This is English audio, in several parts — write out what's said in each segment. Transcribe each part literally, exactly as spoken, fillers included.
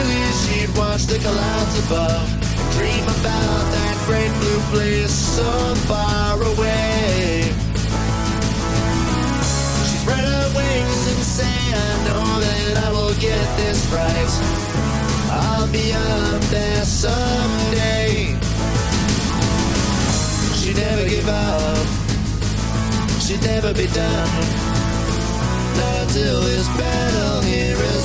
Philly, she'd watch the clouds above, dream about that great blue place so far away. She spread her wings and say, I know that I will get this right. I'll be up there someday. She'd never give up, she'd never be done, not until this battle here is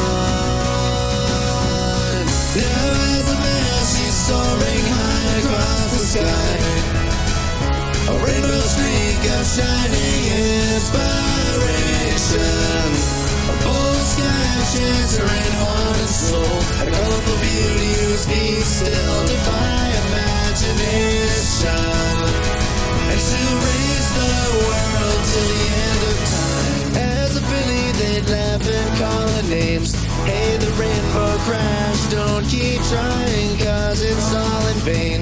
won. Now as a man she's soaring high across the sky, a rainbow streak of shining inspiration, a bold sky chancering heart and soul, a colorful beauty whose feet still defy imagination, and to raise the world till the end of time. As a Philly they'd laugh and call her names. Hey, the rainbow crash, don't keep trying, cause it's all in vain.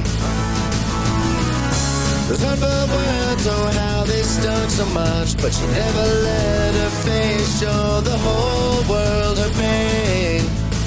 Those hurtful words, oh how they stung so much, but she never let her face show the whole world her pain.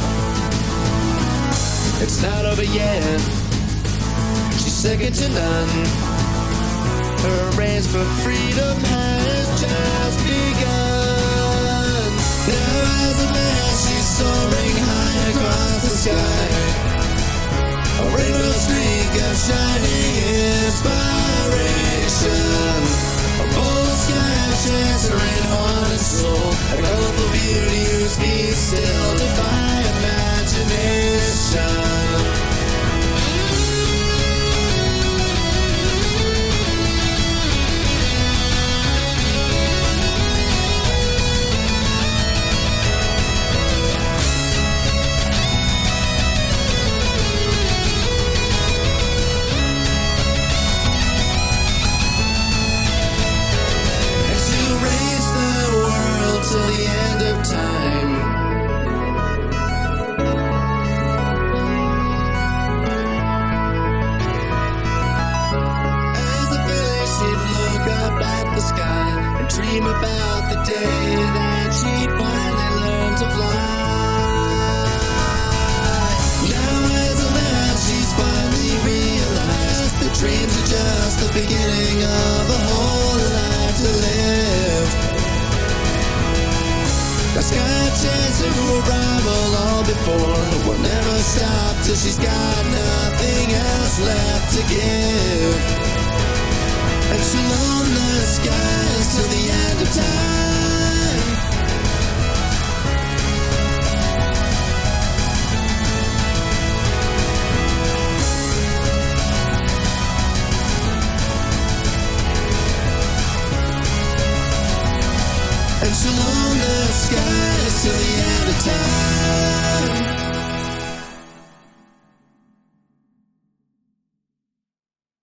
It's not over yet, she's second to none. Her reigns for freedom has just begun. Now as a man she's soaring high across the sky, a rainbow streak of shining inspiration, a bold sky chancering heart and soul, a colorful beauty whose feet still defy imagination. Till the end of time. As the village she'd look up at the sky and dream about the day that she'd finally learn to fly. Now as a man she's finally realized that dreams are just the beginning of a whole life to live. The sky chaser will rival all before, will never stop till she's got nothing else left to give. And she'll own the skies till the end of time. And she'll own the skies till the end of time.